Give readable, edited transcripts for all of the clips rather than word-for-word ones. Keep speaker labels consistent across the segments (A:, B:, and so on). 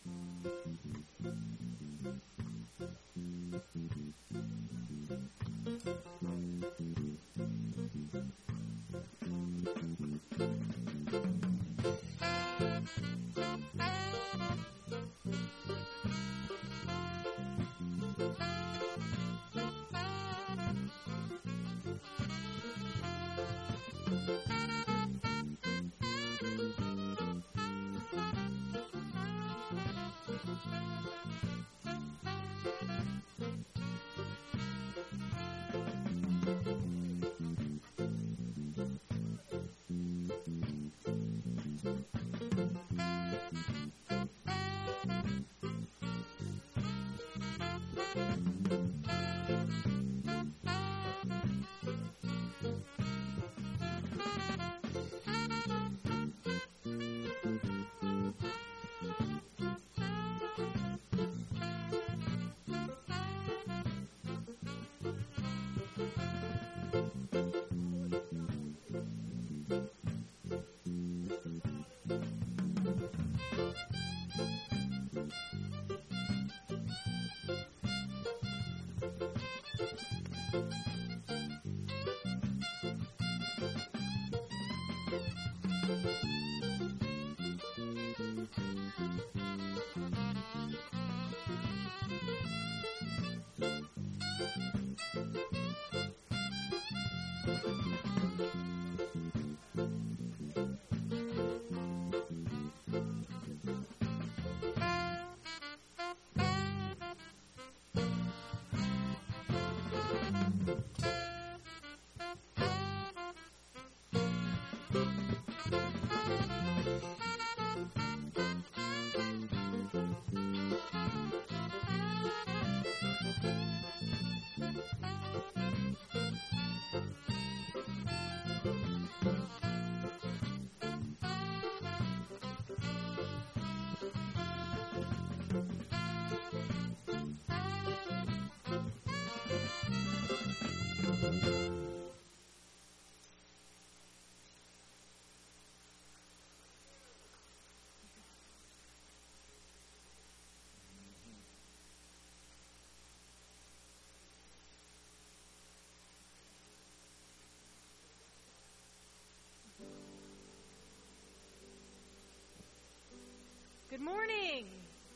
A: Good morning,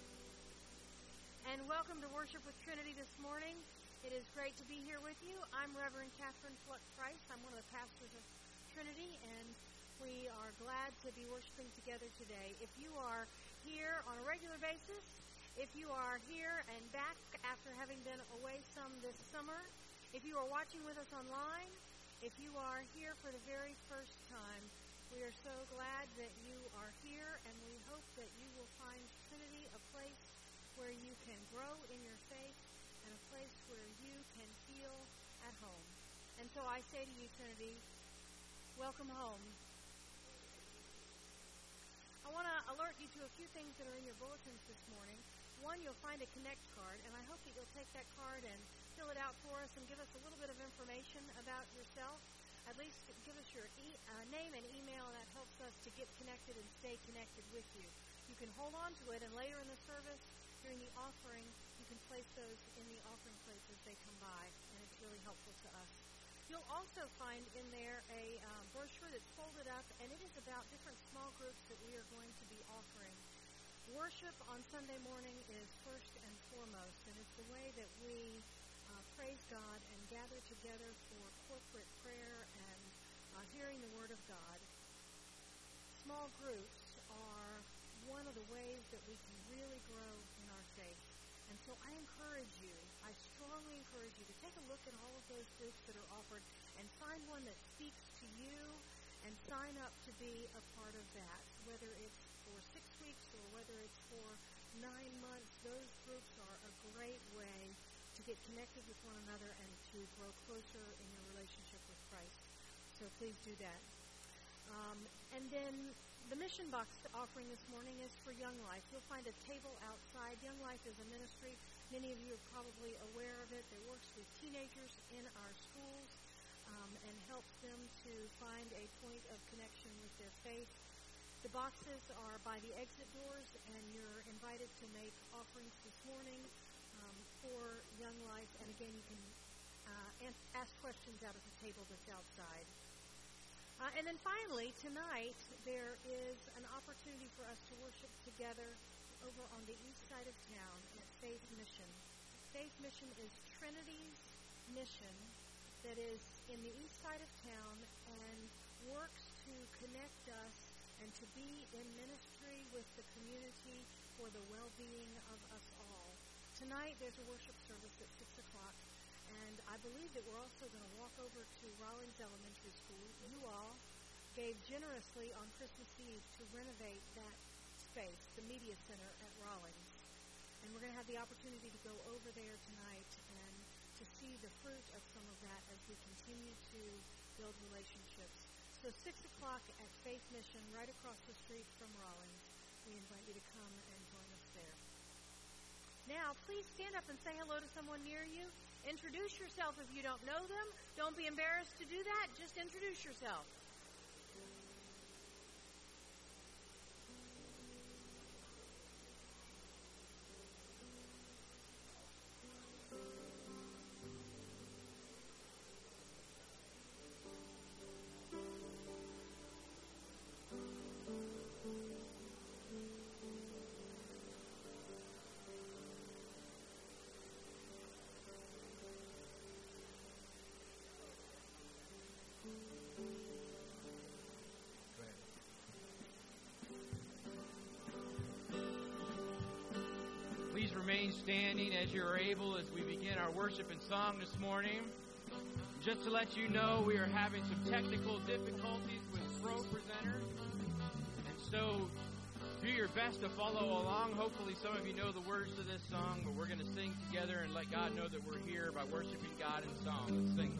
A: and welcome to Worship with Trinity this morning. It is great to be here with you. I'm Reverend Catherine Fluck-Price. I'm one of the pastors of Trinity, and we are glad to be worshiping together today. If you are here on a regular basis, if you are here and back after having been away some this summer, if you are watching with us online, if you are here for the very first time, we are so glad that you are here, and we hope that you will find Trinity a place where you can grow in your faith and a place where you can feel at home. And so I say to you, Trinity, welcome home. I want to alert you to a few things that are in your bulletins this morning. One, you'll find a Connect card, and I hope that you'll take that card and fill it out for us and give us a little bit of information about yourself. At least give us your name and email, and that helps us to get connected and stay connected with you. You can hold on to it, and later in the service, during the offering, you can place those in the offering plates as they come by, and it's really helpful to us. You'll also find in there a brochure that's folded up, and it is about different small groups that we are going to be offering. Worship on Sunday morning is first and foremost, and it's the way that we praise God and gather together for corporate prayer and hearing the Word of God. Small groups are one of the ways that we can really grow in our faith. And so I strongly encourage you to take a look at all of those groups that are offered and find one that speaks to you and sign up to be a part of that. Whether it's for 6 weeks or whether it's for 9 months, those groups are a great way to get connected with one another and to grow closer in your relationship with Christ. So please do that. And then the mission box offering this morning is for Young Life. You'll find a table outside. Young Life is a ministry. Many of you are probably aware of it. That works with teenagers in our schools and helps them to find a point of connection with their faith. The boxes are by the exit doors, and you're invited to make offerings this morning for Young Life. And again, you can ask questions out at the table that's outside. And then finally, tonight, there is an opportunity for us to worship together over on the east side of town at Faith Mission. Faith Mission is Trinity's mission that is in the east side of town and works to connect us and to be in ministry with the community for the well-being of us all. Tonight, there's a worship service at 6 o'clock. And I believe that we're also going to walk over to Rollins Elementary School. You all gave generously on Christmas Eve to renovate that space, the media center at Rollins. And we're going to have the opportunity to go over there tonight and to see the fruit of some of that as we continue to build relationships. So 6 o'clock at Faith Mission, right across the street from Rollins. We invite you to come and join us there. Now, please stand up and say hello to someone near you. Introduce yourself if you don't know them. Don't be embarrassed to do that. Just introduce yourself.
B: Remain standing as you're able as we begin our worship and song this morning. Just to let you know, we are having some technical difficulties with Pro Presenter. And so do your best to follow along. Hopefully some of you know the words to this song, but we're going to sing together and let God know that we're here by worshiping God in song. Let's sing.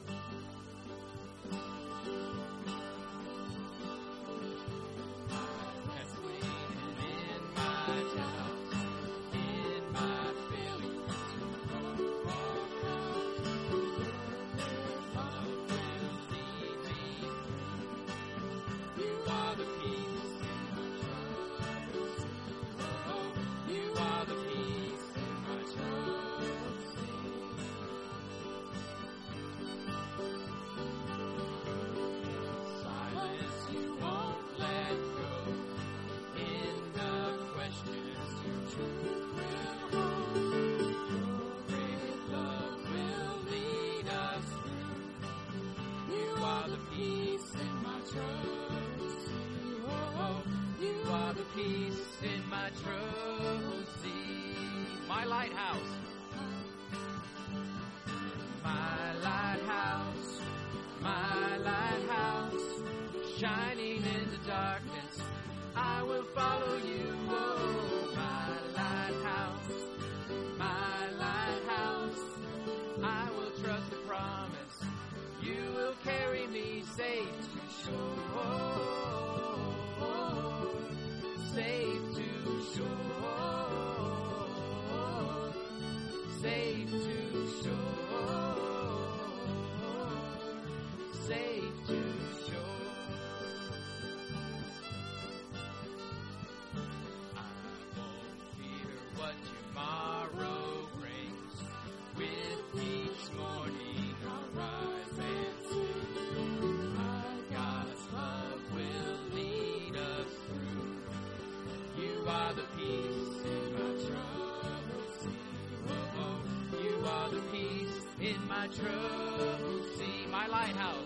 B: Trouble, see my lighthouse,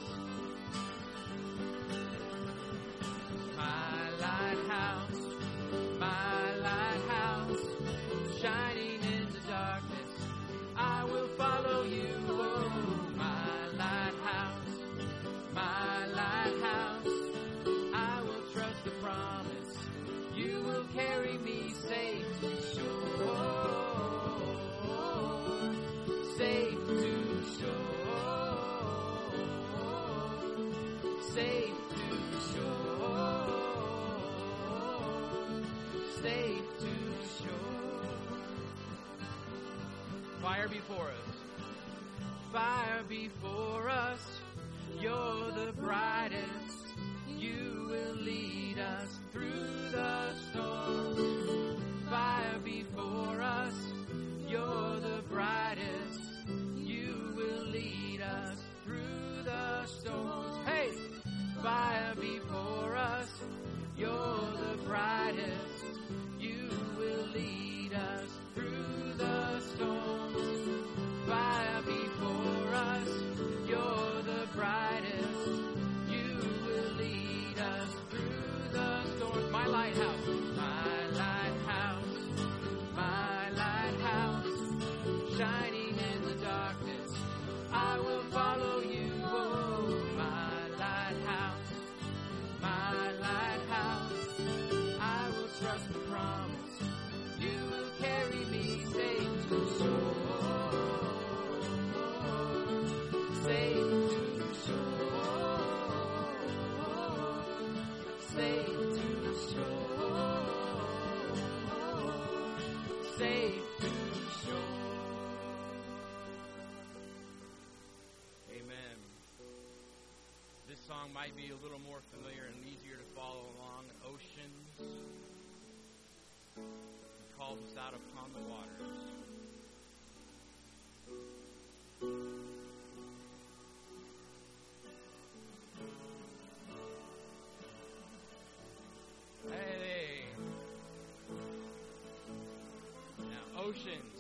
B: shining in the darkness. I will follow you, oh, my lighthouse, I will trust the promise. You will carry me safe to shore, safe to shore, safe to shore, safe to shore. Fire before us, fire before us. You're the brightest. You will lead us through the storms. Fire before us, you're the brightest. You will lead us through the storms. Hey! Fire before us, you're the brightest. You will lead us through the storms. Fire before us, you're the brightest. You will lead us through the storms. My lighthouse, my lighthouse, my lighthouse, shining in the darkness. I will follow you, oh, my lighthouse, my lighthouse. I will trust the promise. You will carry me safe to shore, safe to shore, safe to shore, safe to shore. Amen. This song might be a little more familiar and easier to follow along. Oceans. He calls us out upon the waters. Hey. Now, oceans.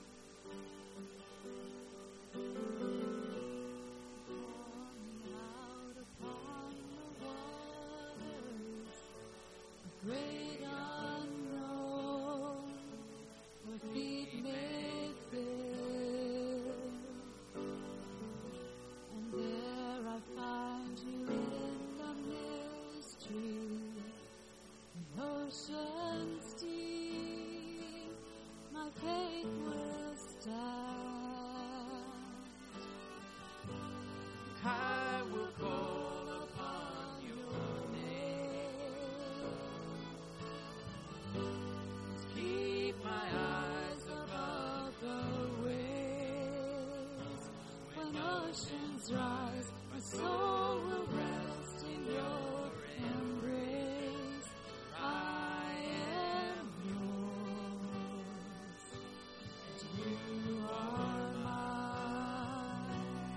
C: Out upon the waters, a great unknown, where feet may fail. And there I find you in the mystery, in oceans deep, my faith will stand.
B: I will call upon your name. Keep my eyes above
C: the waves. When oceans rise, my soul will rest in your embrace. I am yours, and you are mine.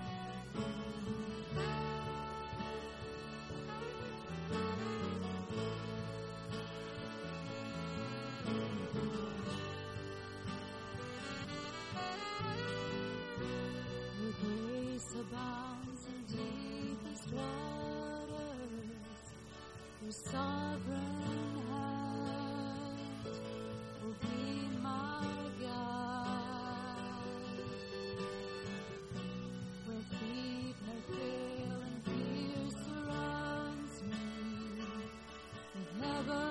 C: Your grace abounds in deepest waters. Your sovereign hand will be my guide. Where feet may fail and fear surrounds me, you've never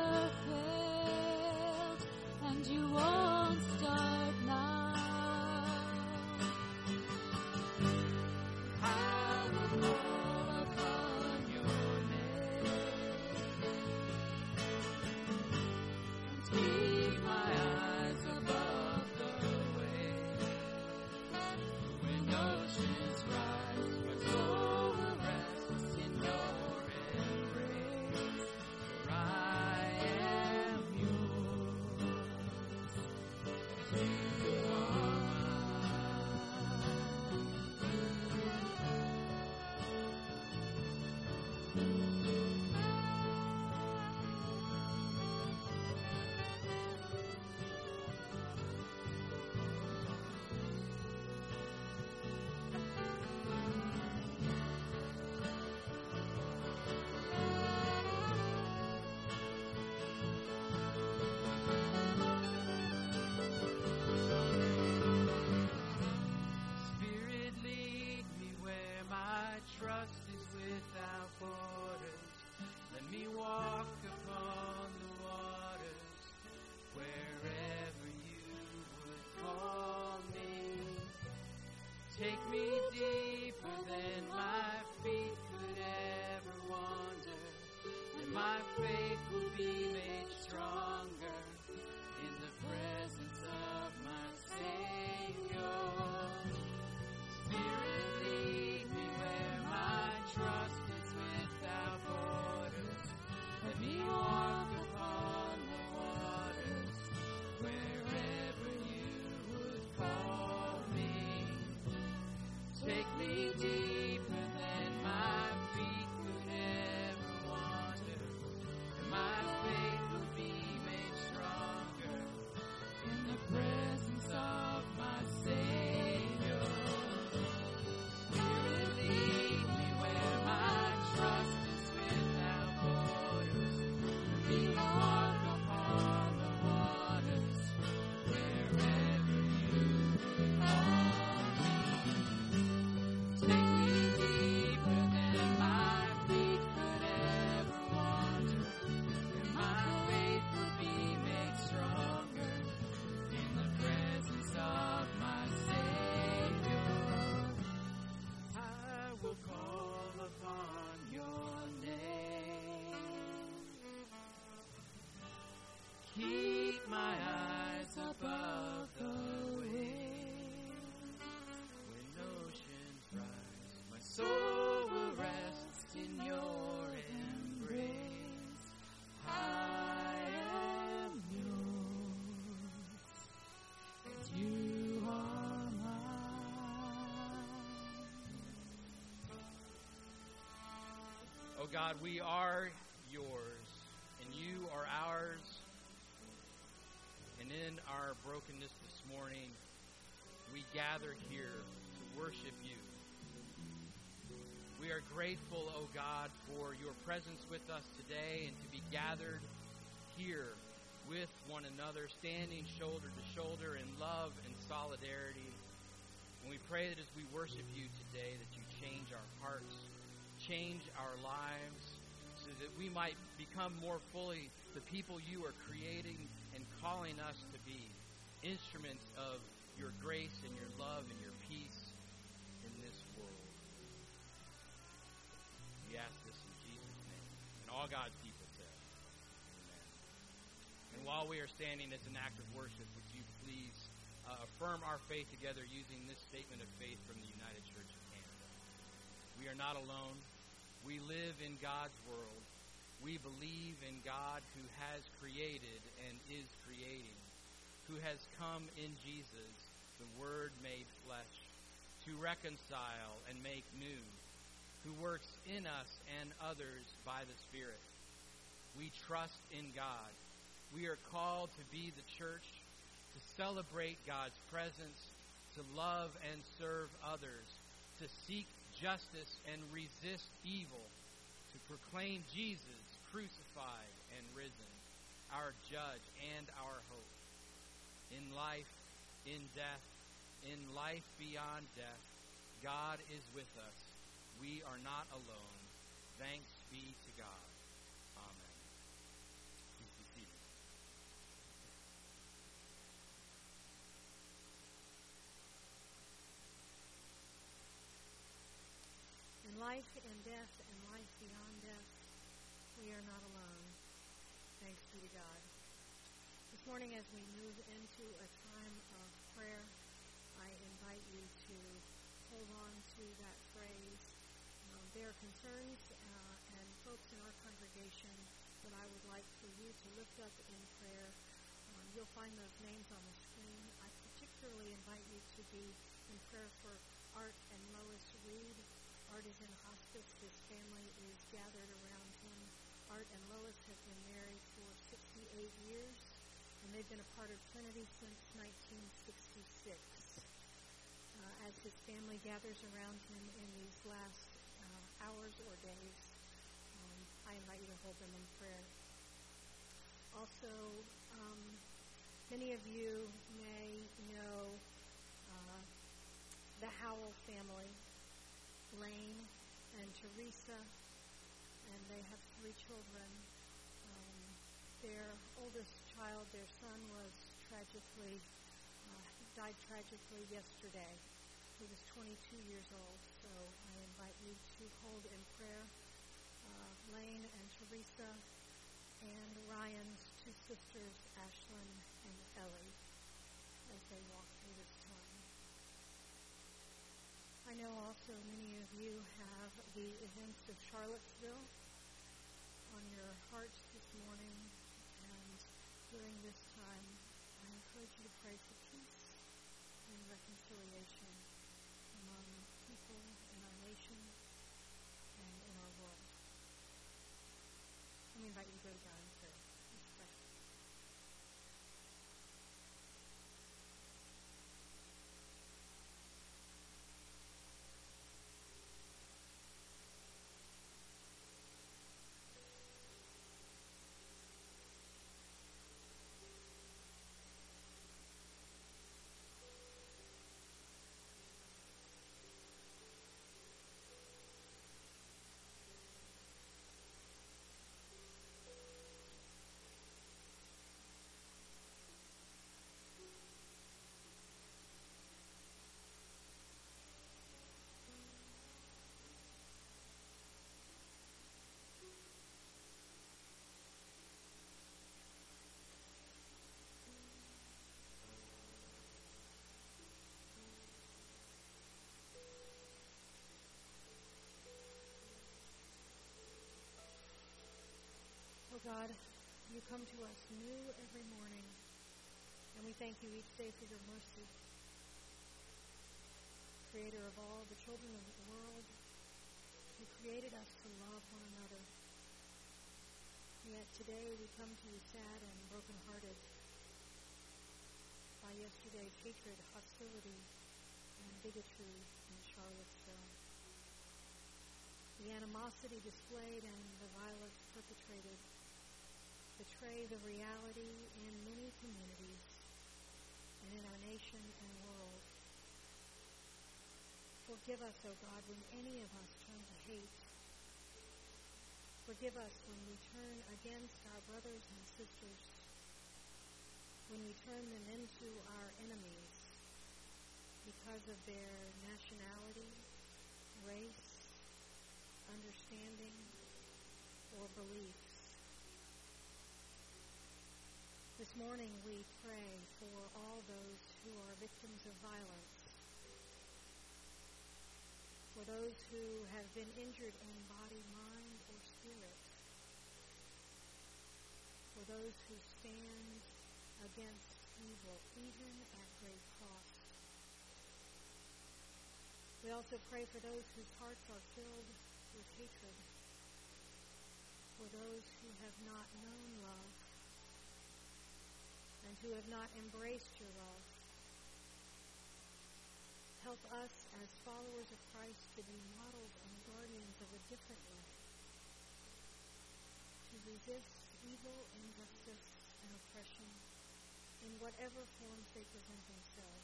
C: failed, and you won't start now.
B: I will call upon your name. Keep my eyes above the waves. When oceans rise, my soul will rest in your embrace. For I am yours. You are
C: You are mine.
B: Oh God, we are yours, and you are ours. And in our brokenness this morning, we gather here to worship you. We are grateful, oh God, for your presence with us today and to be gathered here with one another, standing shoulder to shoulder in love and solidarity. And we pray that as we worship you today, that you change our hearts, change our lives, so that we might become more fully the people you are creating and calling us to be, instruments of your grace and your love and your peace in this world. We ask this in Jesus' name. And all God's people said, amen. And while we are standing as an act of worship, would you please affirm our faith together using this statement of faith from the United Church of Canada. We are not alone. We live in God's world. We believe in God who has created and is creating, who has come in Jesus, the Word made flesh, to reconcile and make new, who works in us and others by the Spirit. We trust in God. We are called to be the church, to celebrate God's presence, to love and serve others, to seek justice and resist evil, to proclaim Jesus crucified and risen, our judge and our hope. In life, in death, in life beyond death, God is with us. We are not alone. Thanks be to God. Amen. Please be seated.
A: In life and death and life beyond death, we are not alone. Thanks be to God. This morning, as we move into a time of prayer, I invite you to hold on to that phrase. There are concerns and folks in our congregation that I would like for you to lift up in prayer. You'll find those names on the screen. I particularly invite you to be in prayer for Art and Lois Reed. Art is in hospice. His family is gathered around him. Art and Lois have been married for 68 years, and they've been a part of Trinity since 1966. As his family gathers around him in these last hours or days, I invite you to hold them in prayer. Also, many of you may know the Howell family, Lane and Teresa, and they have 3 children. Their oldest child, their son, died tragically yesterday. He was 22 years old, so I invite you to hold in prayer Lane and Teresa and Ryan's 2 sisters, Ashlyn and Ellie, as they walk through this time. I know also many of you have the events of Charlottesville on your hearts this morning, and during this time, I encourage you to pray for peace and reconciliation among people in our nation and in our world. Let me invite you to go to God in prayer. Let's pray. Oh God, you come to us new every morning, And we thank you each day for your mercy. Creator of all the children of the world, who created us to love one another. Yet today we come to you sad and brokenhearted by yesterday's hatred, hostility, and bigotry in Charlottesville. The animosity displayed and the violence perpetrated betray the reality in many communities and in our nation and world. Forgive us, O God, when any of us turn to hate. Forgive us when we turn against our brothers and sisters, when we turn them into our enemies because of their nationality, race, understanding, or beliefs. This morning we pray for all those who are victims of violence, for those who have been injured in body, mind, or spirit, for those who stand against evil, even at great cost. We also pray for those whose hearts are filled with hatred, for those who have not known love and who have not embraced your love. Help us as followers of Christ to be models and guardians of a different way, to resist evil, injustice, and oppression in whatever forms they present themselves,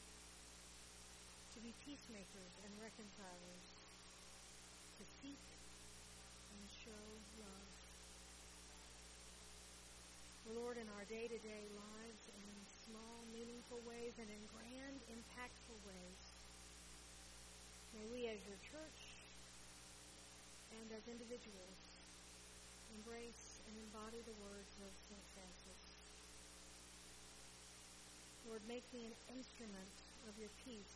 A: to be peacemakers and reconcilers, to seek and show love. Lord, in our day-to-day lives, in small, meaningful ways, and in grand, impactful ways, may we as your church and as individuals embrace and embody the words of St. Francis. Lord, make me an instrument of your peace.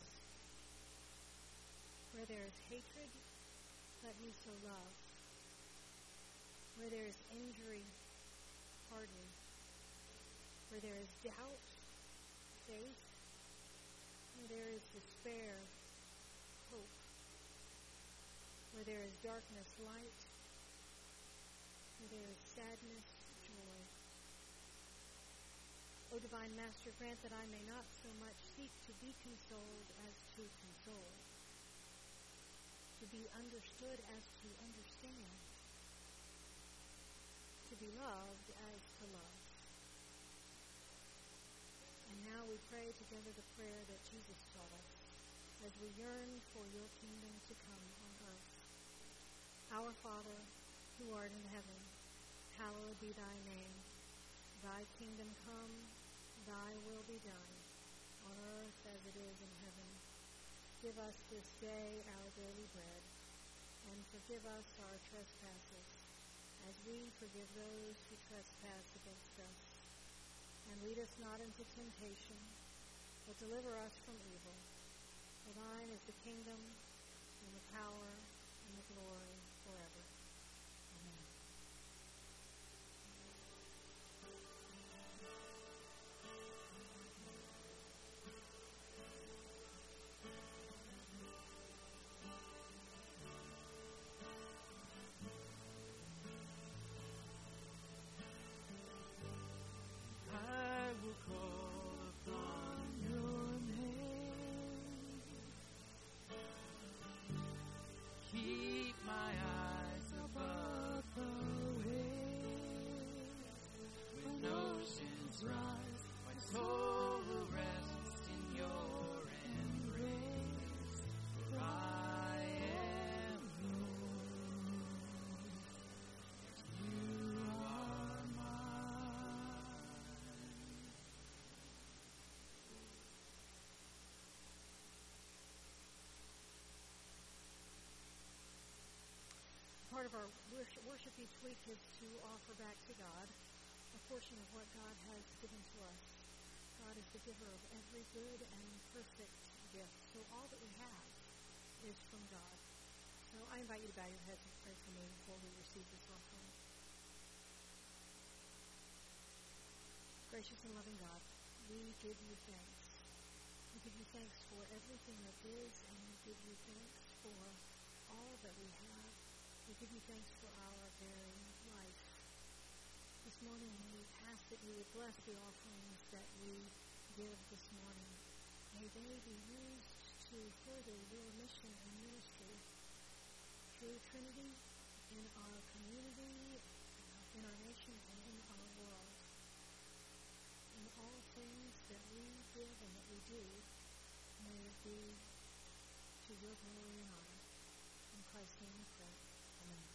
A: Where there is hatred, let me sow love. Where there is injury, pardon. Where there is doubt, faith. Where there is despair, hope. Where there is darkness, light. Where there is sadness, joy. O Divine Master, grant that I may not so much seek to be consoled as to console, to be understood as to understand, to be loved as to love. And now we pray together the prayer that Jesus taught us as we yearn for your kingdom to come on earth. Our Father, who art in heaven, hallowed be thy name. Thy kingdom come, thy will be done, on earth as it is in heaven. Give us this day our daily bread, and forgive us our trespasses, as we forgive those who trespass against us. And lead us not into temptation, but deliver us from evil. For thine is the kingdom, and the power, and the glory forever. Amen. Part of our worship each week is to offer back to God a portion of what God has given to us. God is the giver of every good and perfect gift. So all that we have is from God. So I invite you to bow your heads and pray for me before we receive this offering. Gracious and loving God, we give you thanks. We give you thanks for everything that is, and we give you thanks for all that we have. We give you thanks for our very life. This morning we ask that you would bless the offerings that we give this morning. May they be used to further your mission and ministry through Trinity in our community, in our nation, and in our world. In all things that we give and that we do, may it be to your glory and honor. In Christ's name we pray. Amen.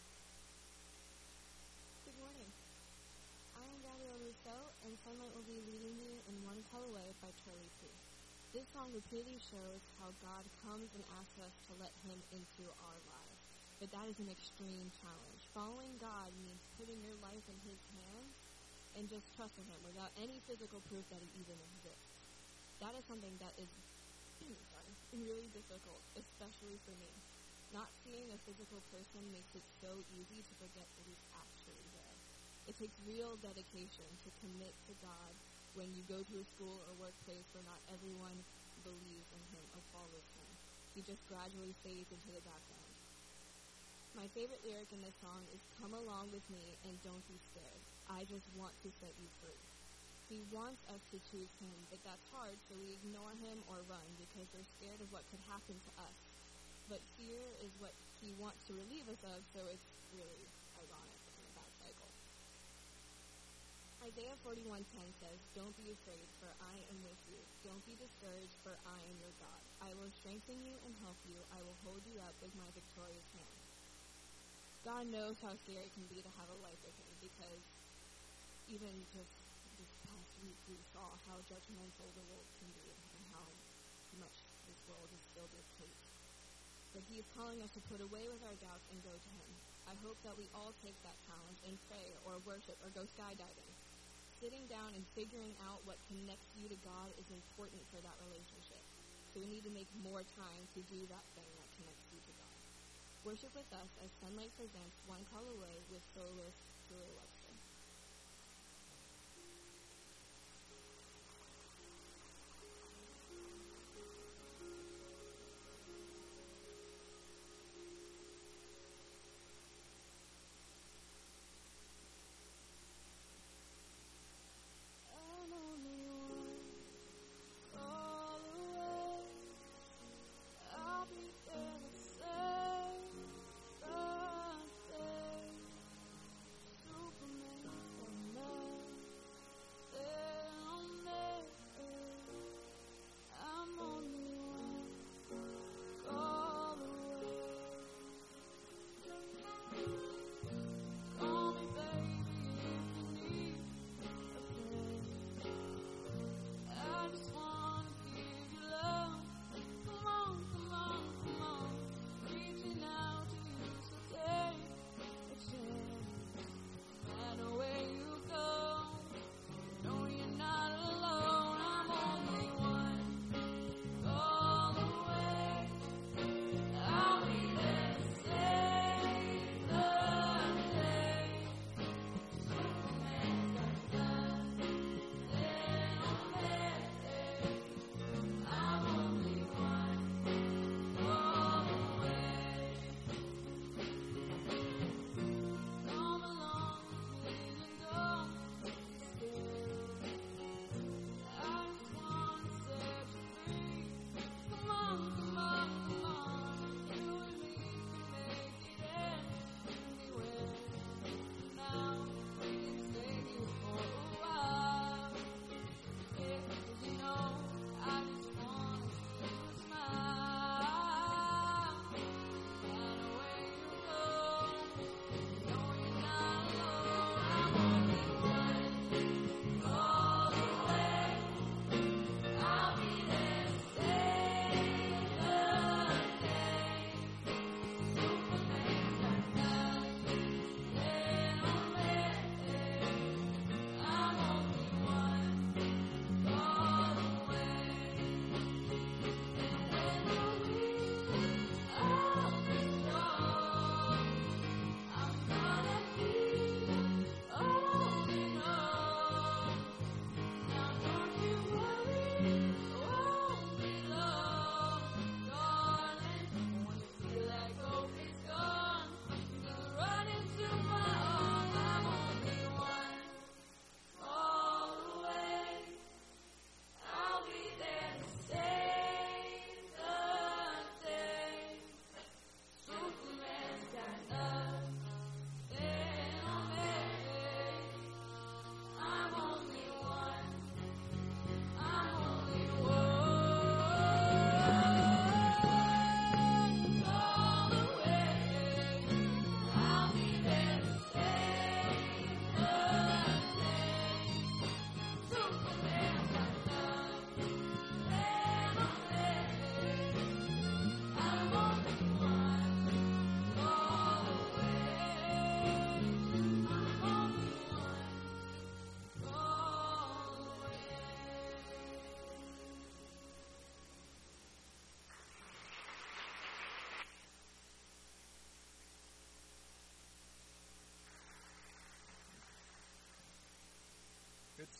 D: Good morning. I am Gabrielle Rousseau, and Sunlight will be leading you in One Call Away by Charlie P. This song repeatedly shows how God comes and asks us to let him into our lives. But that is an extreme challenge. Following God means putting your life in his hands and just trusting him without any physical proof that he even exists. That is something that is really difficult, especially for me. Not seeing a physical person makes it so easy to forget that he's actually there. It takes real dedication to commit to God when you go to a school or workplace where not everyone believes in him or follows him. He just gradually fades into the background. My favorite lyric in this song is, "Come along with me and don't be scared. I just want to set you free." He wants us to choose him, but that's hard, so we ignore him or run because we're scared of what could happen to us. But fear is what he wants to relieve us of, so it's really ironic and a bad cycle. Isaiah 41:10 says, "Don't be afraid, for I am with you. Don't be discouraged, for I am your God. I will strengthen you and help you. I will hold you up with my victorious hand." God knows how scary it can be to have a life with him, because even just this past week we saw how judgmental the world can be and how much this world is filled with hate. But he is calling us to put away with our doubts and go to him. I hope that we all take that challenge and pray or worship or go skydiving. Sitting down and figuring out what connects you to God is important for that relationship. So we need to make more time to do that thing that connects you to God. Worship with us as Sunlight presents One Call Away with soloist Julie Webster. I'm only one call away. I'll be there to save the day. Superman.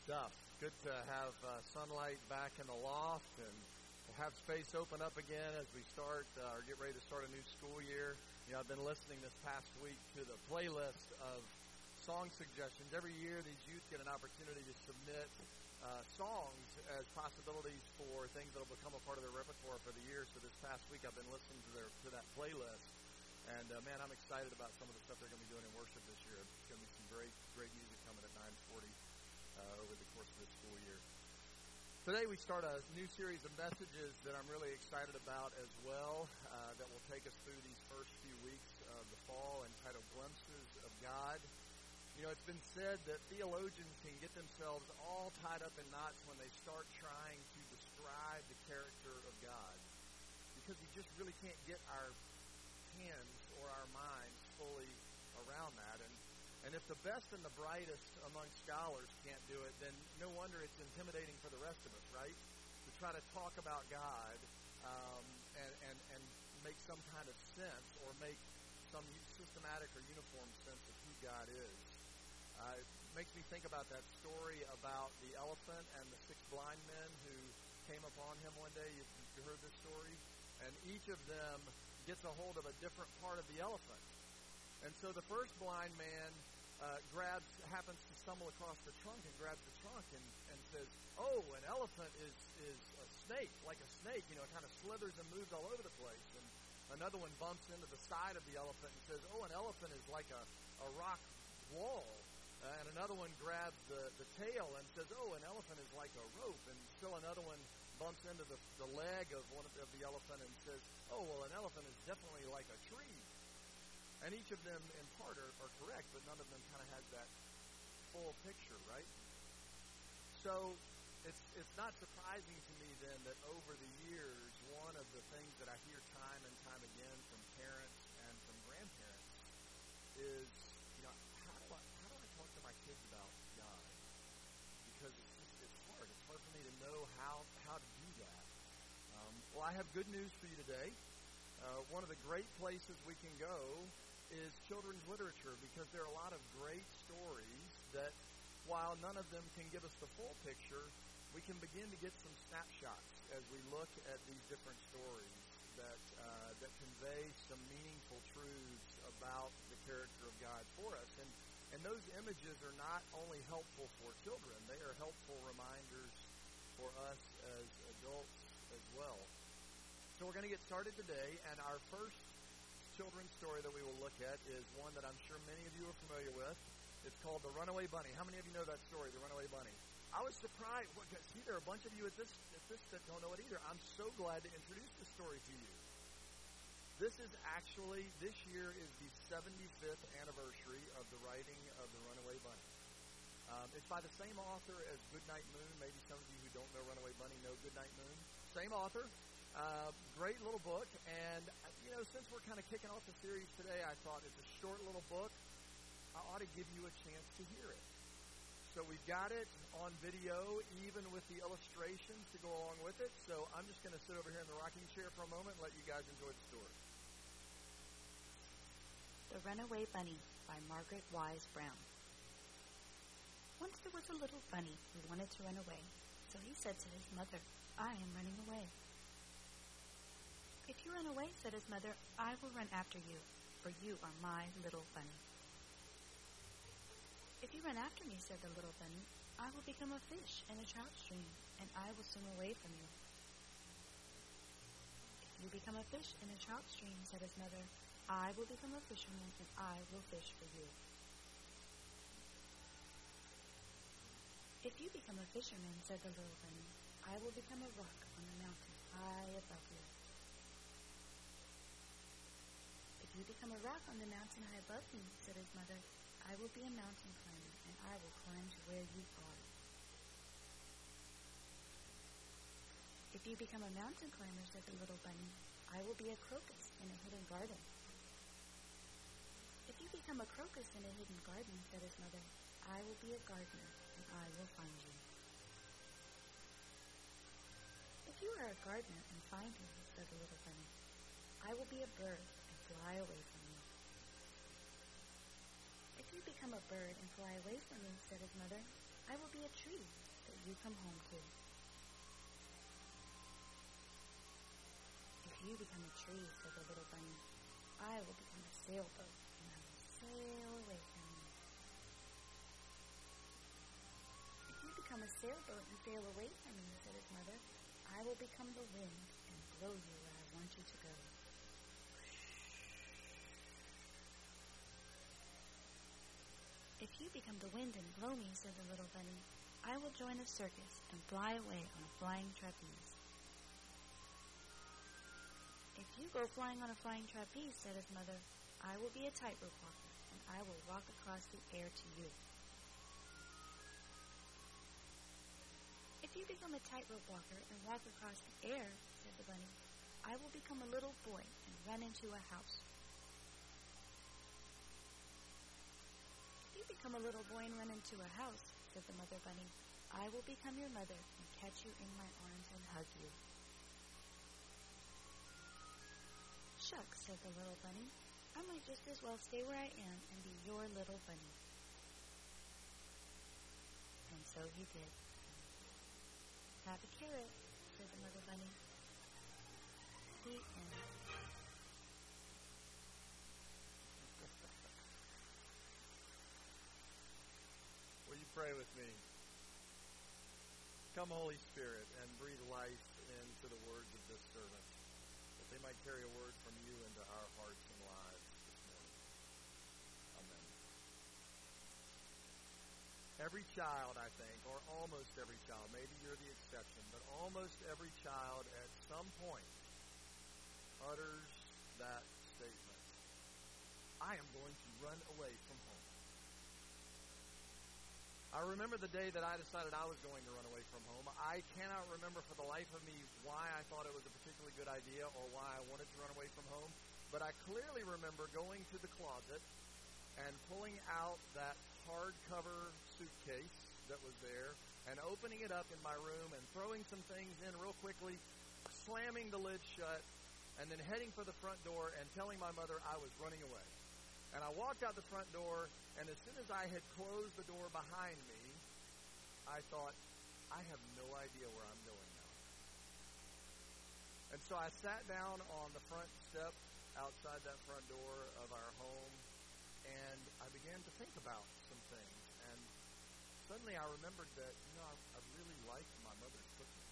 E: stuff. Good to have sunlight back in the loft and to have space open up again as we start or get ready to start a new school year. You know, I've been listening this past week to the playlist of song suggestions. Every year, these youth get an opportunity to submit songs as possibilities for things that will become a part of their repertoire for the year. So this past week, I've been listening to that playlist. And, man, I'm excited about some of the stuff they're going to be doing in worship this year. It's going to be some great music coming at 9:40 over the course of this school year. Today we start a new series of messages that I'm really excited about as well that will take us through these first few weeks of the fall, entitled Glimpses of God. You know, it's been said that theologians can get themselves all tied up in knots when they start trying to describe the character of God, because we just really can't get our hands or our minds fully around that. And if the best and the brightest among scholars can't do it, then no wonder it's intimidating for the rest of us, right? To try to talk about God and make some kind of sense or make some systematic or uniform sense of who God is. It makes me think about that story about the elephant and the 6 blind men who came upon him one day. You heard this story? And each of them gets a hold of a different part of the elephant. And so the first blind man happens to stumble across the trunk and grabs the trunk and says, "Oh, an elephant is a snake, like a snake. You know, it kind of slithers and moves all over the place." And another one bumps into the side of the elephant and says, "Oh, an elephant is like a rock wall." And another one grabs the tail and says, "Oh, an elephant is like a rope." And still another one bumps into the leg of one of the elephant and says, "Oh, well, an elephant is definitely like a tree." And each of them, in part, are correct, but none of them kind of has that full picture, right? So it's not surprising to me then that over the years, one of the things that I hear time and time again from parents and from grandparents is, you know, how do I talk to my kids about God? Because it's hard. It's hard for me to know how to do that. Well, I have good news for you today. One of the great places we can go is children's literature, because there are a lot of great stories that, while none of them can give us the full picture, we can begin to get some snapshots as we look at these different stories that convey some meaningful truths about the character of God for us. And those images are not only helpful for children, they are helpful reminders for us as adults as well. So we're going to get started today, and our first children's story that we will look at is one that I'm sure many of you are familiar with. It's called The Runaway Bunny. How many of you know that story, The Runaway Bunny? I was surprised. See, there are a bunch of you at this that don't know it either. I'm so glad to introduce this story to you. This year is the 75th anniversary of the writing of The Runaway Bunny. It's by the same author as Goodnight Moon. Maybe some of you who don't know Runaway Bunny know Goodnight Moon. Same author. Great little book. And, you know, since we're kind of kicking off the series today, I thought it's a short little book. I ought to give you a chance to hear it. So we've got it on video, even with the illustrations to go along with it. So I'm just going to sit over here in the rocking chair for a moment and let you guys enjoy the story.
F: The Runaway Bunny by Margaret Wise Brown. Once there was a little bunny who wanted to run away, so he said to his mother, "I am running away." "If you run away," said his mother, "I will run after you, for you are my little bunny." "If you run after me," said the little bunny, "I will become a fish in a trout stream, and I will swim away from you." "If you become a fish in a trout stream," said his mother, "I will become a fisherman, and I will fish for you." "If you become a fisherman," said the little bunny, "I will become a rock on the mountain high above you." "If you become a rock on the mountain high above me," said his mother, "I will be a mountain climber, and I will climb to where you are." "If you become a mountain climber," said the little bunny, "I will be a crocus in a hidden garden." "If you become a crocus in a hidden garden," said his mother, "I will be a gardener, and I will find you." "If you are a gardener and find me," said the little bunny, "I will be a bird and fly away from you." "If you become a bird and fly away from me," said his mother, I will be a tree that you come home to. If you become a tree, said the little bunny, I will become a sailboat, and I will sail away from you. If you become a sailboat and sail away from me, said his mother, I will become the wind and blow you where I want you to go. If you become the wind and blow me, said the little bunny, I will join a circus and fly away on a flying trapeze. If you go flying on a flying trapeze, said his mother, I will be a tightrope walker, and I will walk across the air to you. If you become a tightrope walker and walk across the air, said the bunny, I will become a little boy and run into a house. If you become a little boy and run into a house, said the mother bunny, I will become your mother and catch you in my arms and hug you. Shucks, said the little bunny, I might just as well stay where I am and be your little bunny. And so he did. Have a carrot, said the mother bunny. The end.
E: Will you pray with me? Come, Holy Spirit, and breathe life into the words of this servant, that they might carry a word from you into our hearts and lives this morning. Amen. Every child, I think, or almost every child, maybe you're the exception, but almost every child at some point utters that statement. I am going to run away from home. I remember the day that I decided I was going to run away from home. I cannot remember for the life of me why I thought it was a particularly good idea or why I wanted to run away from home, but I clearly remember going to the closet and pulling out that hardcover suitcase that was there and opening it up in my room and throwing some things in real quickly, slamming the lid shut, and then heading for the front door and telling my mother I was running away. And I walked out the front door, and as soon as I had closed the door behind me, I thought, I have no idea where I'm going now. And so I sat down on the front step outside that front door of our home, and I began to think about some things. And suddenly I remembered that, I really liked my mother's cooking.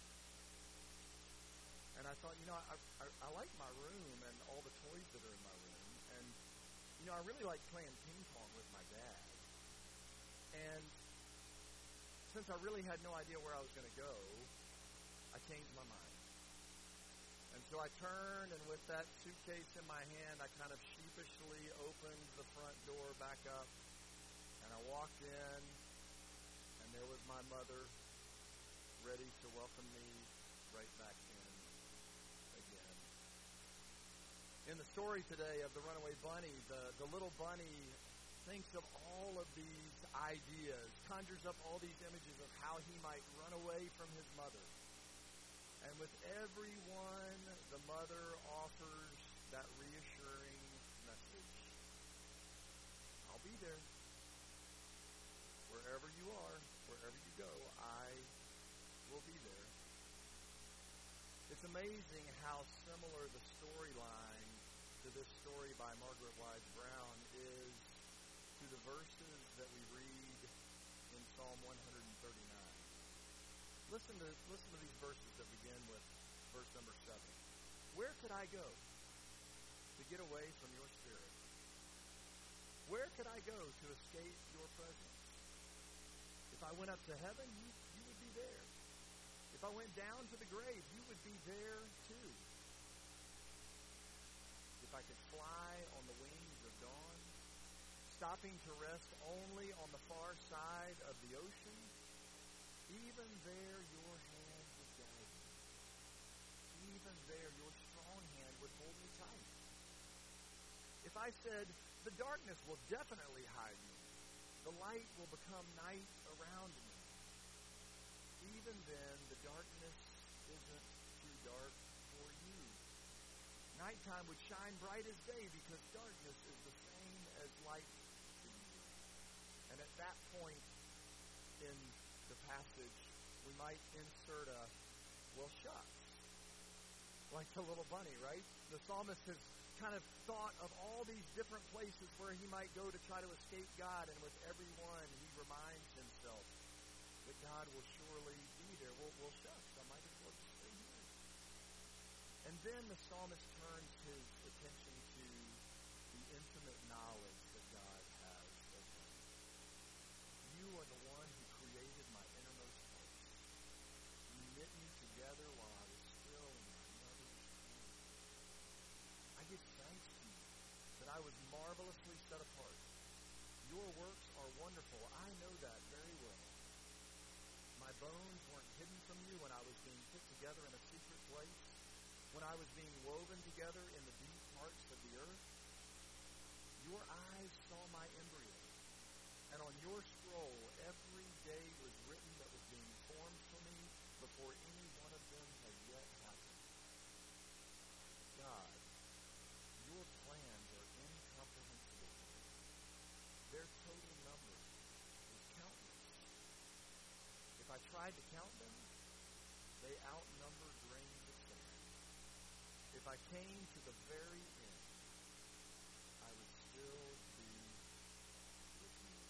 E: And I thought, I like my room and all the toys that are in my room. And I really like playing ping pong with my dad. And since I really had no idea where I was going to go, I changed my mind. And so I turned, and with that suitcase in my hand, I kind of sheepishly opened the front door back up, and I walked in, and there was my mother ready to welcome me right back in again. In the story today of the runaway bunny, the little bunny thinks of all of these ideas, conjures up all these images of how he might run away from his mother. And with every one, the mother offers that reassuring message. I'll be there. Wherever you are, wherever you go, I will be there. It's amazing how similar the storyline to this story by Margaret Wise Brown is to the verses that we read in Psalm 139. Listen to these verses that begin with verse number 7. Where could I go to get away from your spirit? Where could I go to escape your presence? If I went up to heaven, you would be there. If I went down to the grave, you would be there too. If I could fly on the wings of dawn, stopping to rest only on the far side of the ocean, even there your hand would guide me. Even there your strong hand would hold me tight. If I said, the darkness will definitely hide me, the light will become night around me, even then the darkness isn't too dark for you. Nighttime would shine bright as day because darkness is the same as light to you. And at that point in passage, we might insert a, well, shucks, like the little bunny, right? The psalmist has kind of thought of all these different places where he might go to try to escape God, and with every one he reminds himself that God will surely be there. Well, shucks, I might as well just stay here. And then the psalmist turns his attention to the intimate knowledge that God has of him. You are the one who created my innermost parts. You knit me together while I was still in my mother's womb. I give thanks to you that I was marvelously set apart. Your works are wonderful. I know that very well. My bones weren't hidden from you when I was being put together in a secret place, when I was being woven together in the deep parts of the earth. Your eyes saw my embryo, and on your scroll every day was written that was being formed for me before any one of them had yet happened. God, your plans are incomprehensible. Their total number is countless. If I tried to count them, they outnumber grains of sand. If I came to the very end, I would still be with you.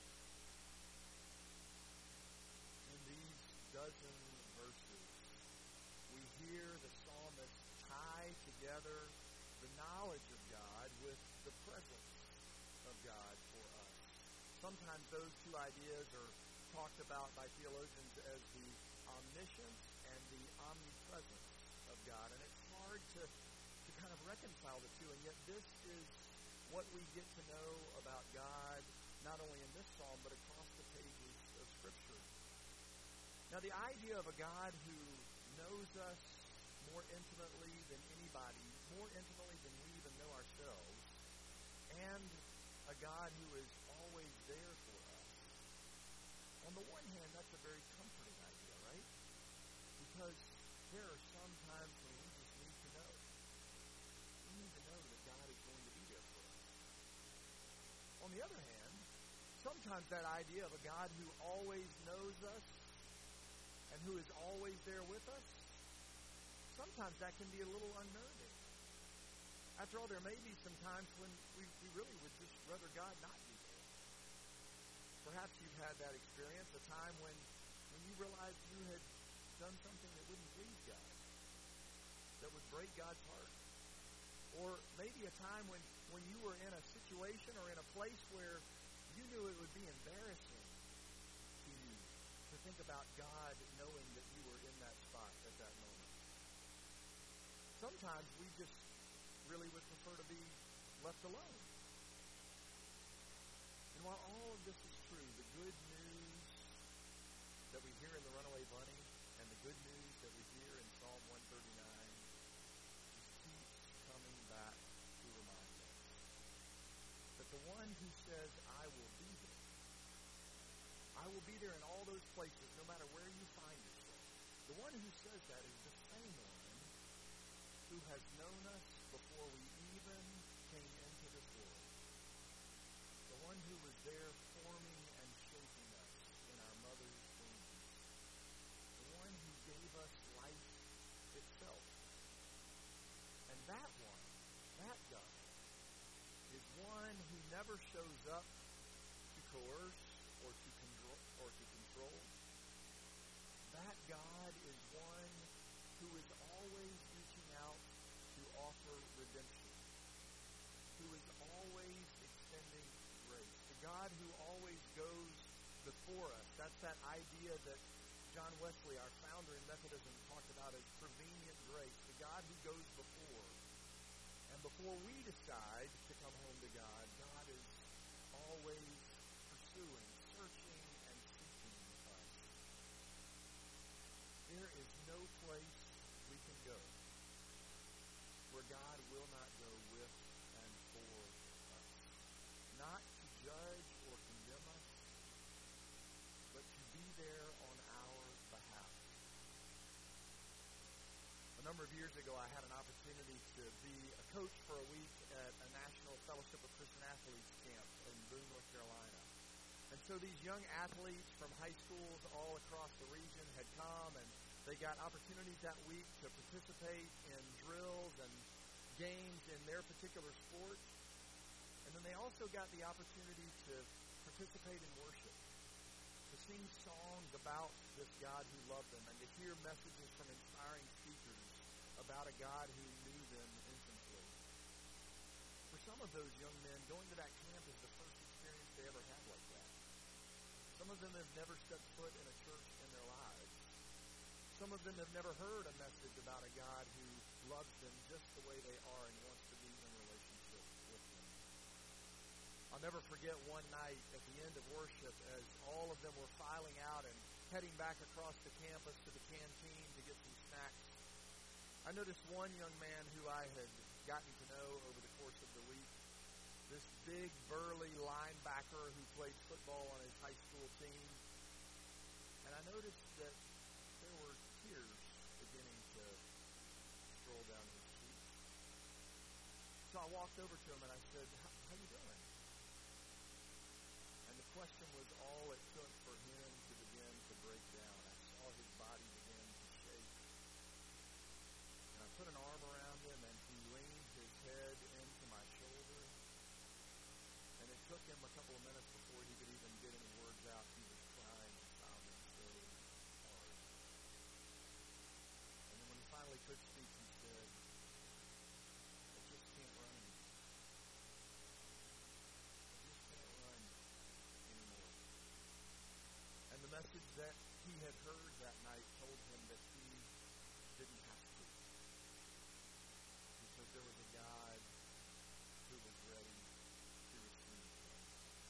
E: In these dozen verses, we hear the psalmist tie together the knowledge of God with the presence of God for us. Sometimes those two ideas are talked about by theologians as the omniscience and the omnipresence of God. And it's hard to kind of reconcile the two, and yet this is what we get to know about God, not only in this psalm, but across the pages of Scripture. Now, the idea of a God who knows us more intimately than anybody, more intimately than we even know ourselves, and a God who is always there for us. On the one hand, that's a very comforting idea, right? Because there are some times when we just need to know. We need to know that God is going to be there for us. On the other hand, sometimes that idea of a God who always knows us and who is always there with us, sometimes that can be a little unnerving. After all, there may be some times when we really would just rather God not be there. Perhaps you've had that experience, a time when you realized you had done something that wouldn't please God, that would break God's heart. Or maybe a time when you were in a situation or in a place where you knew it would be embarrassing to you to think about God knowing that you were in that spot at that moment. Sometimes we just really would prefer to be left alone. And while all of this is true, the good news that we hear in the Runaway Bunny and the good news that we hear in Psalm 139 just keeps coming back to remind us that the one who says, I will be there. I will be there in all those places, no matter where you find yourself. The one who says that is the same one who has known us before we even came into this world. The one who was there forming and shaping us in our mother's womb. The one who gave us life itself. And that one, that God, is one who never shows up to coerce or to control. That God is one who is always reaching out to offer redemption, who is always extending grace. The God who always goes before us. That's that idea that John Wesley, our founder in Methodism, talked about as prevenient grace. The God who goes before. And before we decide to come home to God, God is always pursuing, searching, and seeking us. There is no place we can go where God will not go with and for us. Not to judge or condemn us, but to be there on our behalf. A number of years ago, I had an opportunity to be a coach for a week at a National Fellowship of Christian Athletes camp in Boone, North Carolina. And so these young athletes from high schools all across the region had come, and they got opportunities that week to participate in drills and games in their particular sport. And then they also got the opportunity to participate in worship, to sing songs about this God who loved them, and to hear messages from inspiring speakers about a God who knew them intimately. For some of those young men, going to that camp is the first experience they ever had like that. Some of them have never stepped foot in a church in their lives. Some of them have never heard a message about a God who loves them just the way they are and wants to be in relationship with them. I'll never forget one night at the end of worship as all of them were filing out and heading back across the campus to the canteen to get some snacks. I noticed one young man who I had gotten to know over the course of the week, this big, burly linebacker who played football on his high school team. And I noticed that there were tears beginning to stroll down his cheeks. So I walked over to him and I said, how you doing? And the question was all it took for him to begin to break down. I saw his body begin to shake. And I put an arm around him and he leaned his head into my shoulder. And it took him a couple of minutes before he could even get any words out. He was crying and sobbing so hard. And then when he finally could speak, he said, I just can't run anymore. I just can't run anymore. And the message that he had heard that night told him that he didn't have to. Because there was a God who was ready to receive him.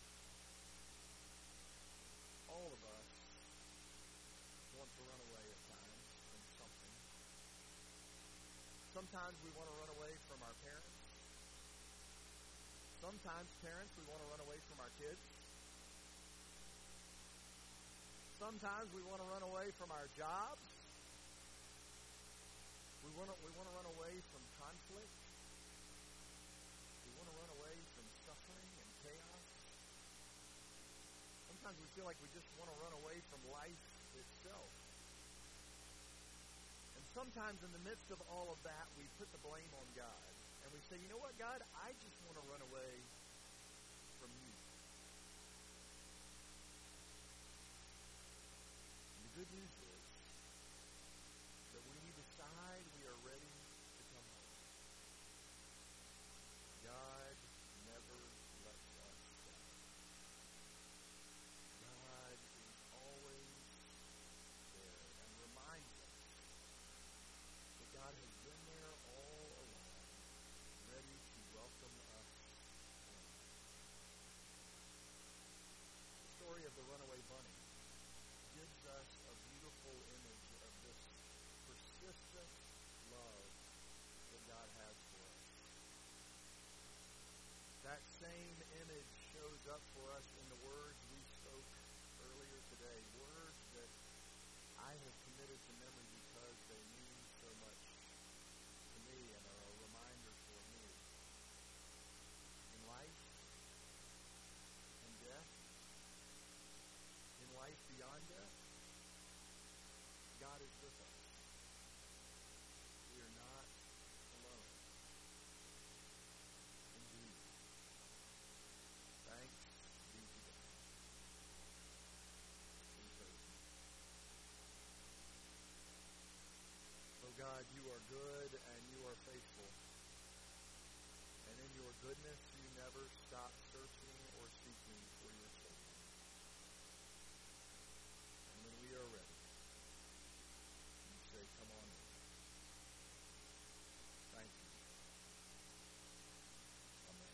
E: All of us want to run away at times from something. Sometimes we want to run away from our parents. Sometimes, parents, we want to run away from our kids. Sometimes we want to run away from our jobs. We want to run away from conflict. We want to run away from suffering and chaos. Sometimes we feel like we just want to run away from life itself. And sometimes in the midst of all of that, we put the blame on God. And we say, you know what, God, I just want to run away from you. And the good news is that when we decide we are ready to come home, God never lets us down. God is always there and reminds us that God has been there all along, ready to welcome us home. The story of the runaway bunny gives us a beautiful image of this persistent love that God has for us. That same image shows up for us in the words we spoke earlier today, words that I have committed to memory because they mean so much to me and are a reminder for me. In life and death, in life beyond death, God is with us. We are not alone. Indeed. Thanks be to God. Please pray with me. Oh God, you are good and you are faithful. And in your goodness, you never stop searching or seeking for your children. And when we are ready, you say, come on in. Thank you. Amen.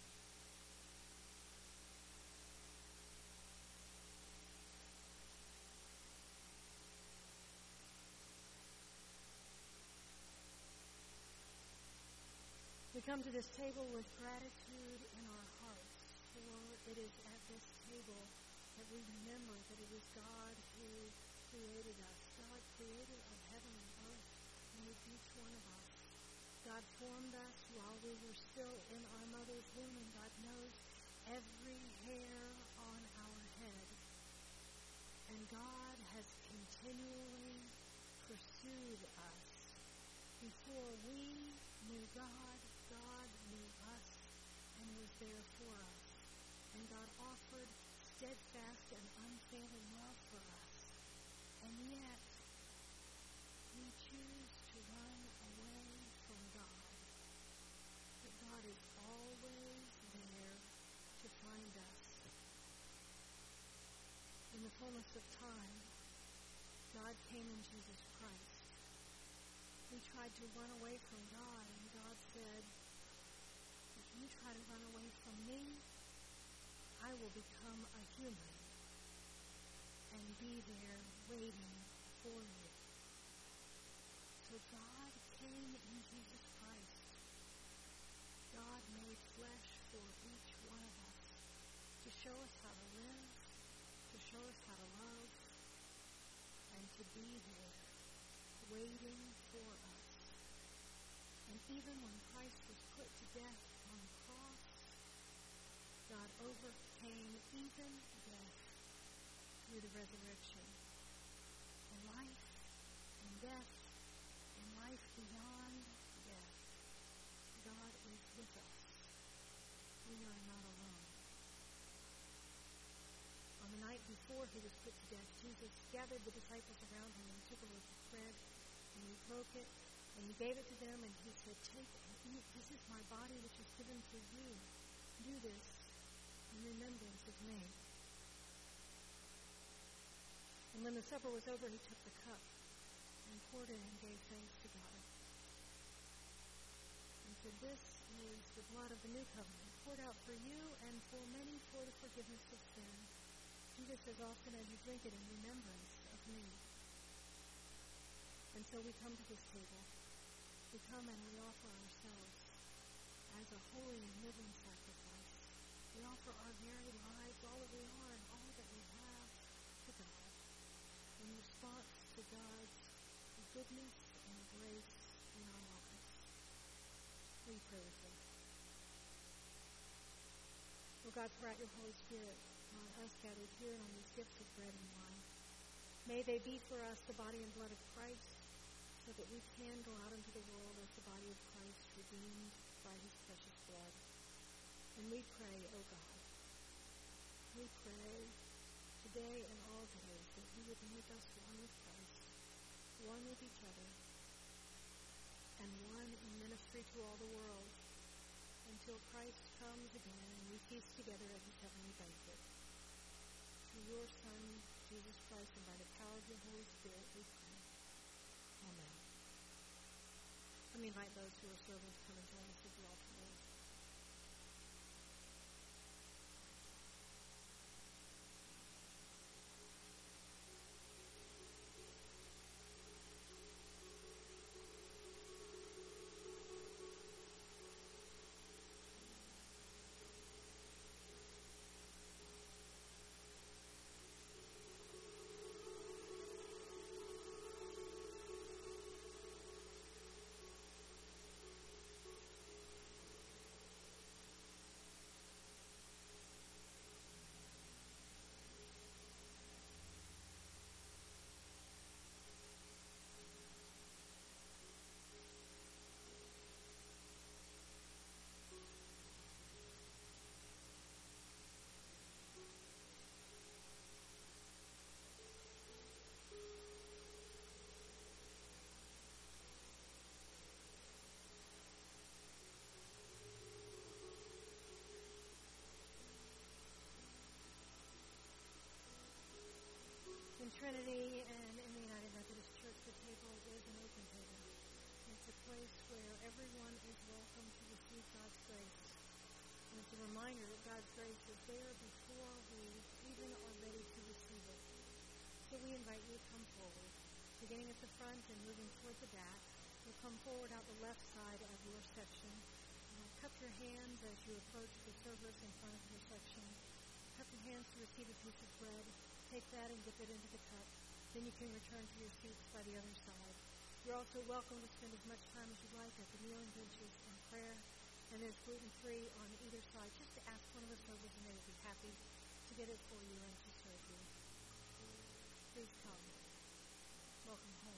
A: We come to this table with gratitude in our hearts, for it is at this table that we remember that it is God who created us. God created our heaven and earth, and with each one of us. God formed us while we were still in our mother's womb, and God knows every hair on our head. And God has continually pursued us. Before we knew God, God knew us and was there for us. And God offered steadfast and unfailing love for us. And yet, we choose to run away from God. But God is always there to find us. In the fullness of time, God came in Jesus Christ. We tried to run away from God, and God said, if you try to run away from me, I will become a human and be there waiting for you. So God came in Jesus Christ. God made flesh for each one of us to show us how to live, to show us how to love, and to be there waiting for us. And even when Christ was put to death on the cross, God overcame even death through the resurrection. And life and death and life beyond death, God is with us. We are not alone. On the night before he was put to death, Jesus gathered the disciples around him and took a loaf of bread, and he broke it, and he gave it to them, and he said, take and eat. This is my body which is given for you. Do this in remembrance of me. And when the supper was over, he took the cup and poured it and gave thanks to God. And said, this is the blood of the new covenant, poured out for you and for many for the forgiveness of sin. Do this as often as you drink it in remembrance of me. And so we come to this table. We come and we offer ourselves as a holy and living sacrifice. We offer our very lives, all that we are and all that we have, to God, in response to God's goodness and grace in our lives. We pray with us. Oh God, pour out your Holy Spirit on us gathered here and on these gifts of bread and wine. May they be for us the body and blood of Christ, so that we can go out into the world as the body of Christ, redeemed by his precious blood. And we pray, oh God, we pray today and all days that you would make us one with Christ, one with each other, and one in ministry to all the world, until Christ comes again and we feast together at his heavenly banquet. Through your Son, Jesus Christ, and by the power of your Holy Spirit, we pray. Amen. Let me invite those who are serving to come and join us at the altar. In Trinity and in the United Methodist Church, the table is an open table. It's a place where everyone is welcome to receive God's grace. And it's a reminder that God's grace is there before we even are ready to receive it. So we invite you to come forward, beginning at the front and moving toward the back. You'll come forward out the left side of your section. Cup your hands as you approach the servers in front of your section. Cup your hands to receive a piece of bread. Take that and dip it into the cup. Then you can return to your seats by the other side. You're also welcome to spend as much time as you like at the kneeling benches in prayer. And there's gluten-free on either side. Just to ask one of the servers and they will be happy to get it for you and to serve you. Please come. Welcome home.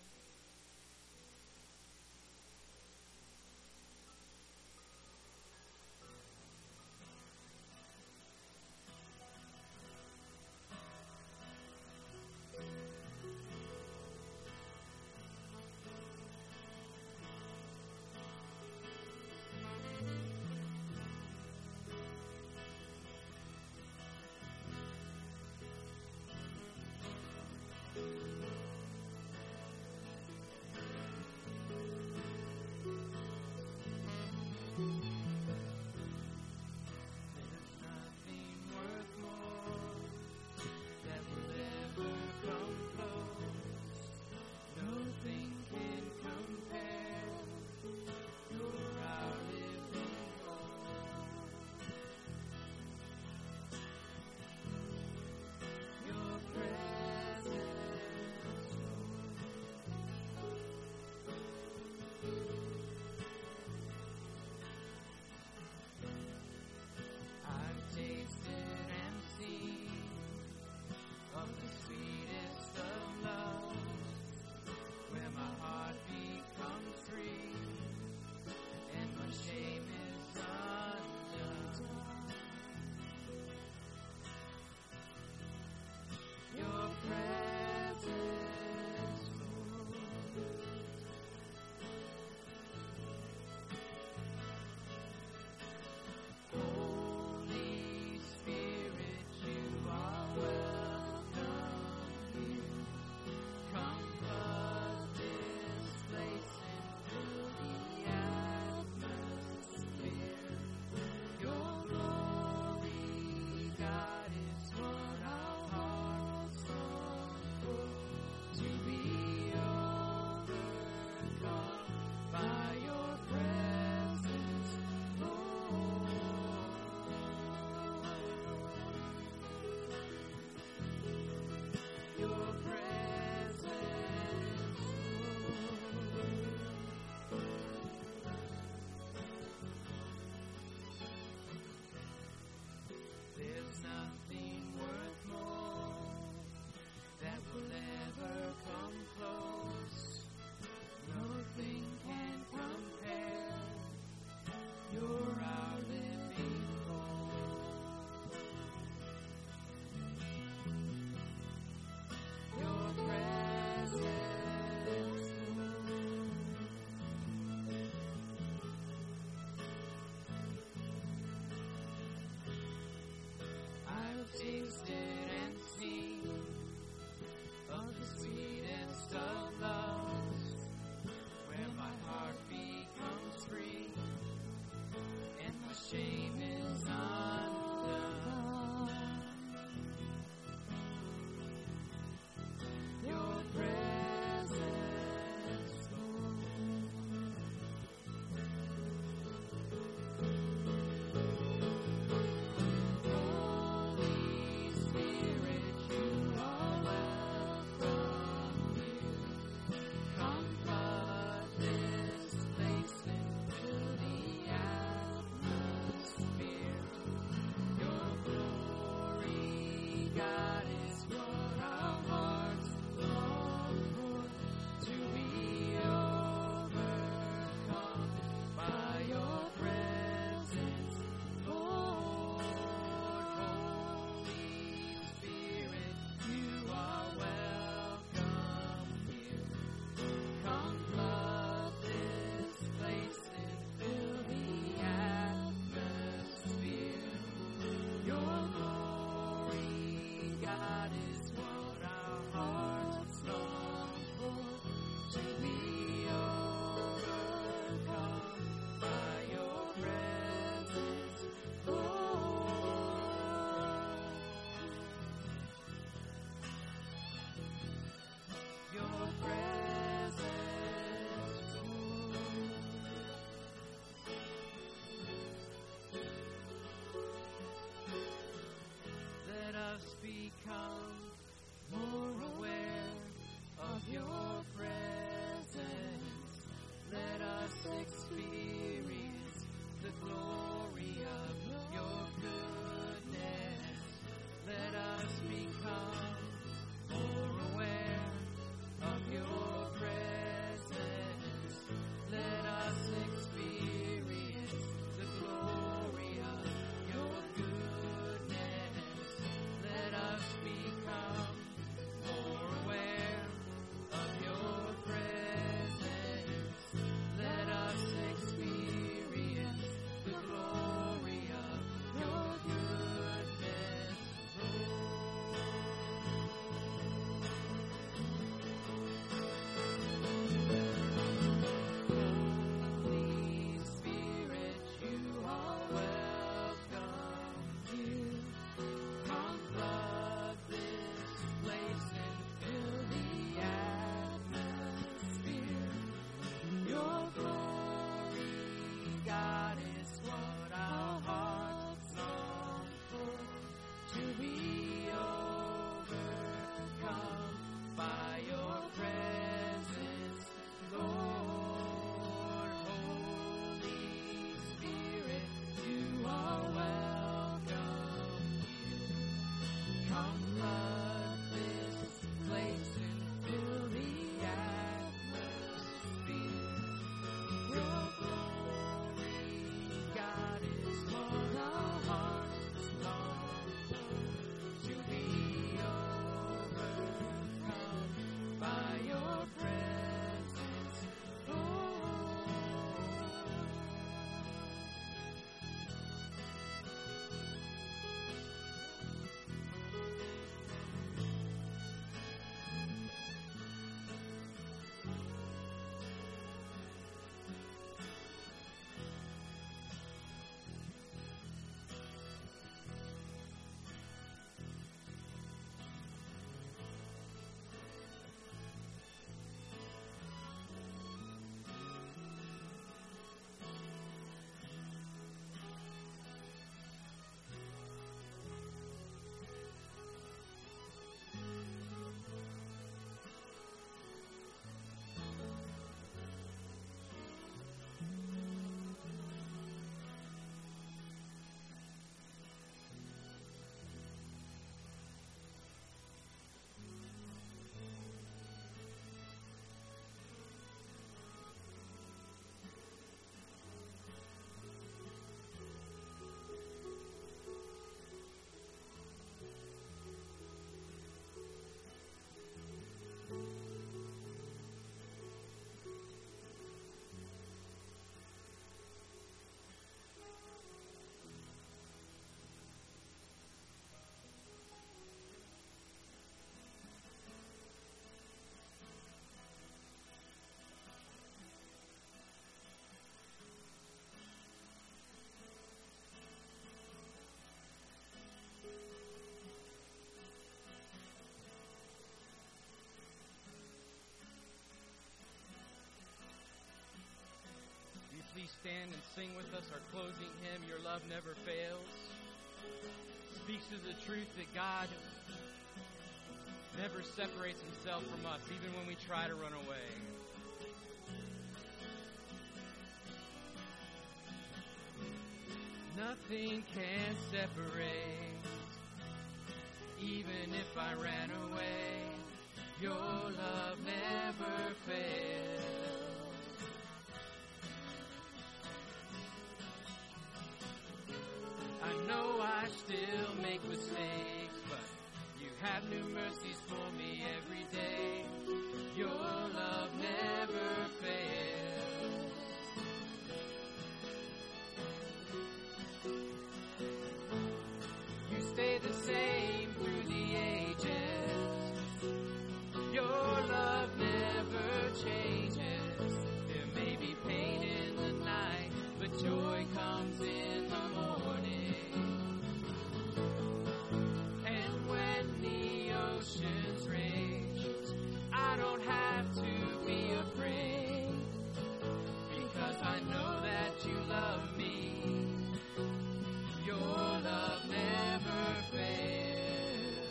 B: please stand and sing with us our closing hymn, Your Love Never Fails. Speaks to the truth that God never separates himself from us, even when we try to run away. Nothing can separate, even if I ran away. Your love never fails. I know I still make mistakes, but you have new mercies for me every day. Your love never fails. You stay the same through the ages. Your love never changes. There may be pain in the night, but joy comes in the morning. And when the oceans rage, I don't have to be afraid, because I know that you love me. Your love never fails.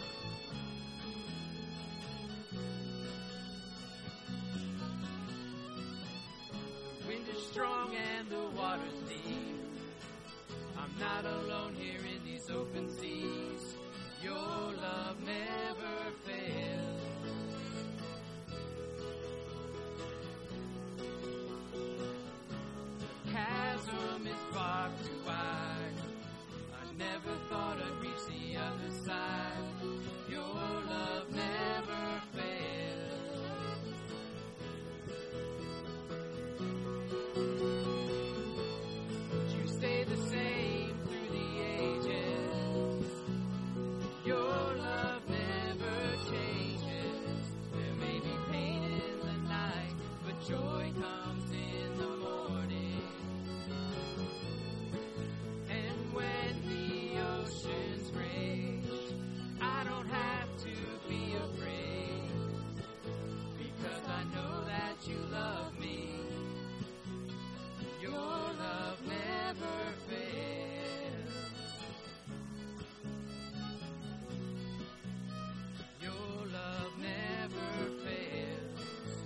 B: The wind is strong and the water's deep. I'm not alone here in these open seas. Your love never fails. The chasm is far too wide. I never thought I'd reach the other side. Your love never fails. You stay the same through the ages. Your love never changes. There may be pain in the night, but joy comes in the morning. And when the oceans rage, I don't have to be afraid, because I know that you love me. Your love never fails. Your love never fails.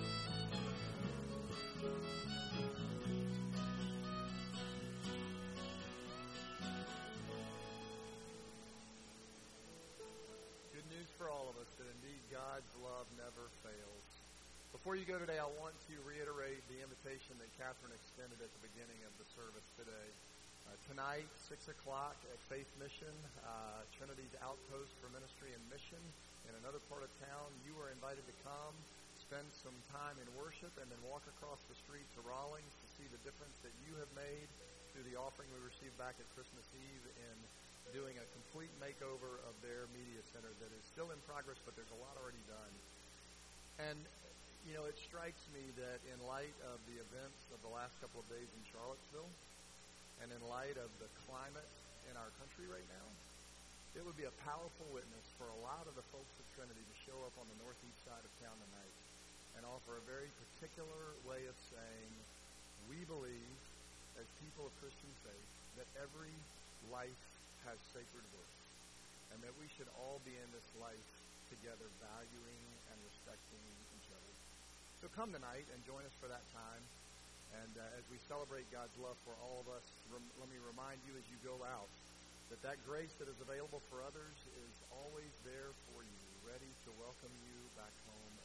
E: Good news for all of us that indeed God's love never fails. Before you go today, I want to reiterate the invitation that Catherine extended at the beginning of the service today. Tonight, 6 o'clock at Faith Mission, Trinity's Outpost for Ministry and Mission in another part of town. You are invited to come, spend some time in worship, and then walk across the street to Rawlings to see the difference that you have made through the offering we received back at Christmas Eve in doing a complete makeover of their media center that is still in progress, but there's a lot already done. And, you know, it strikes me that in light of the events of the last couple of days in Charlottesville, and in light of the climate in our country right now, it would be a powerful witness for a lot of the folks at Trinity to show up on the northeast side of town tonight and offer a very particular way of saying, we believe, as people of Christian faith, that every life has sacred worth, and that we should all be in this life together, valuing and respecting each other. So come tonight and join us for that time. And as we celebrate God's love for all of us, let me remind you as you go out that grace that is available for others is always there for you, ready to welcome you back home